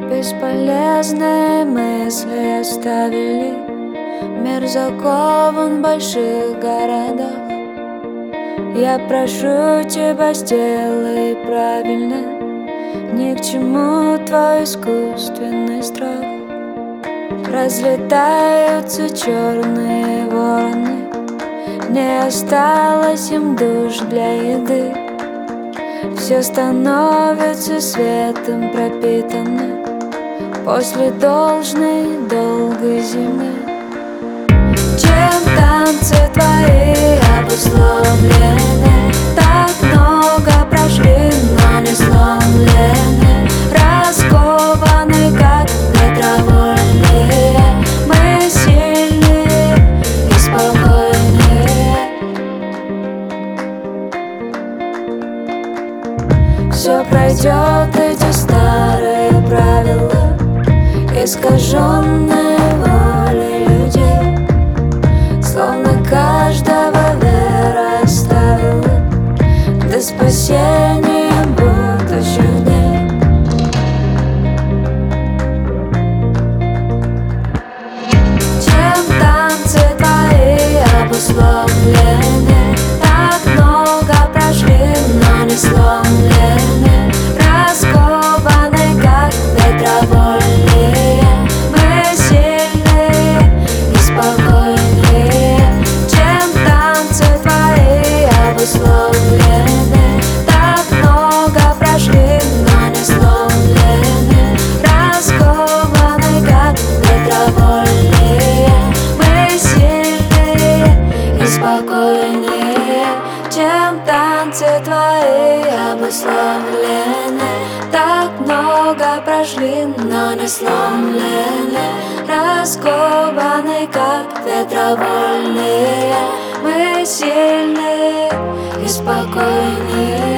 Бесполезные мысли оставили мир закован в больших городах. Я прошу тебя, сделай правильно, ни к чему твой искусственный страх. Разлетаются черные вороны, не осталось им душ для еды. Все становится светом пропитано после должной долгой зимы. Чем танцы твои обусловлены? Так много прошли, но не сломлены, раскованы, как ветровольные. Мы сильные и спокойные. Все пройдет, эти старые правила, искаженные волей людей, словно каждого вера оставила до спасения будущих дней. Чем танцы твои обусловлены? Так много прошли, но не сломлены, раскованы, как ветровольные. Мы сильные и спокойные. Чем танцы твои обусловлены? Так много прошли, но не сломлены, раскованы, как ветровольные. Мы сильные и спокойные. Чем танцы твои обусловлены? Так много прошли, но не сломлены, раскованы, как ветровольные. Мы сильные и спокойные.